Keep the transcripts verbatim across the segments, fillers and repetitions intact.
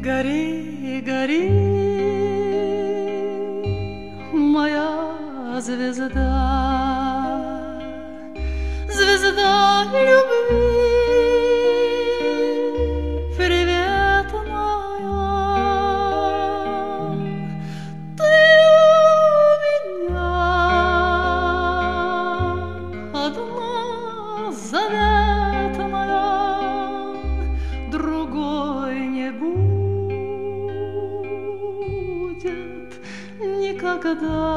Гори, гори, моя звезда, звезда любви, привет моя. Ты у меня одна заветная, другой не будет никогда.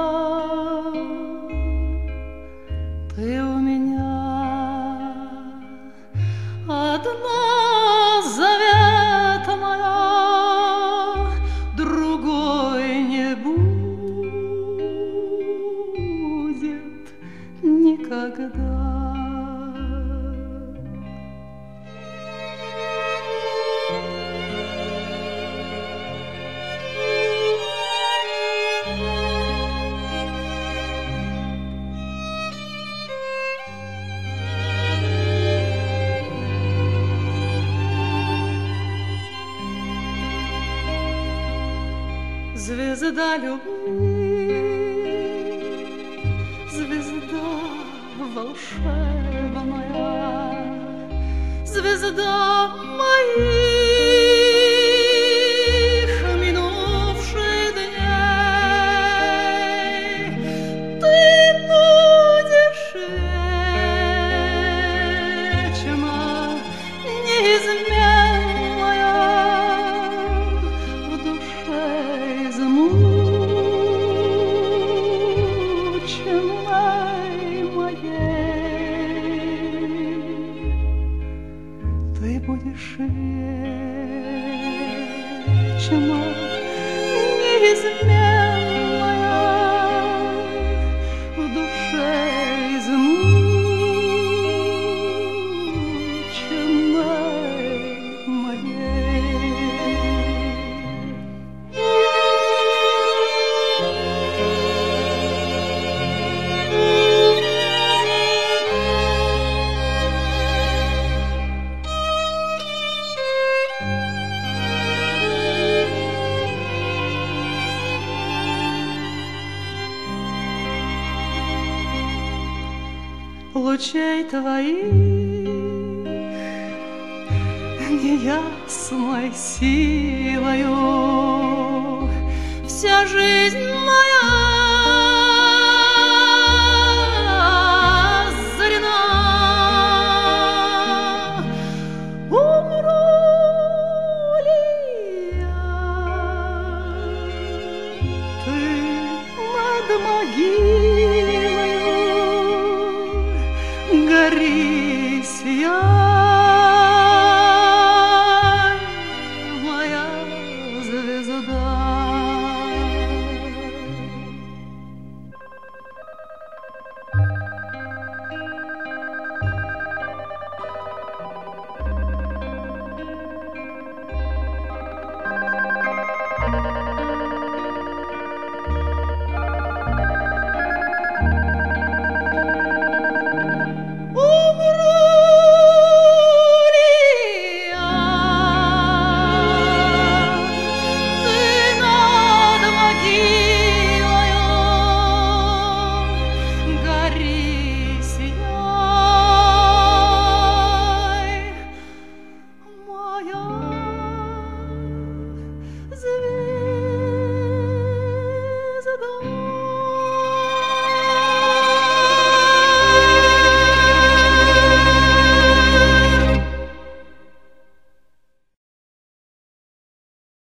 Ты у меня одна заветная, другой не будет никогда. Звезда любви, звезда волшебная, звезда моих минувших дней. Ты будешь вечно неизменная в душе измученной моей. Ты будешь вечно неизменная в душе измученной моей. Лучей твоих неясной силою вся жизнь моя озарена. Умру ли я, ты над могилой